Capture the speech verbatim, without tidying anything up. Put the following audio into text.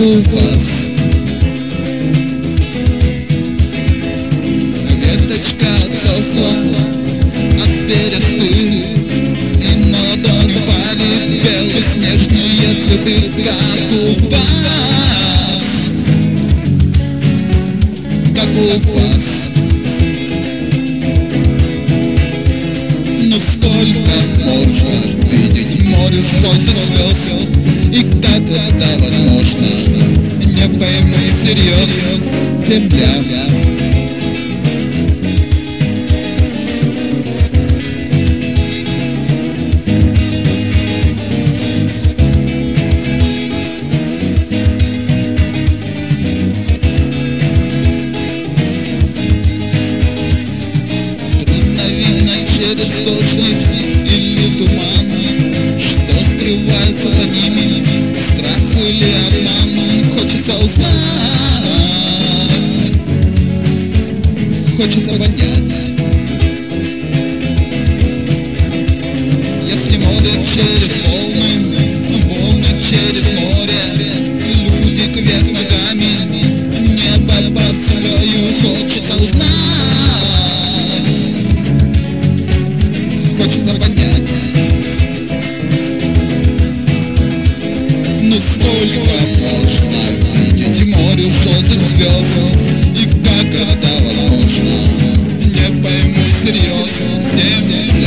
у вас. Веточка отсохла от бересты, и на ладони упали белоснежные цветы, как у вас, как у вас. Но сколько можно видеть море сотен звезд, и как это возможно, не пойму всерьез. Земля, через дождь или туман, что скрывается за ними, страх или обман. Хочется узнать, хочется понять. Если море через волны, волны через море, люди кверх ногами, небо под землею. Хочется узнать, хочется понять. Но сколько можно видеть море сотен звезд, и как это возможно, не пойму всерьез. Земля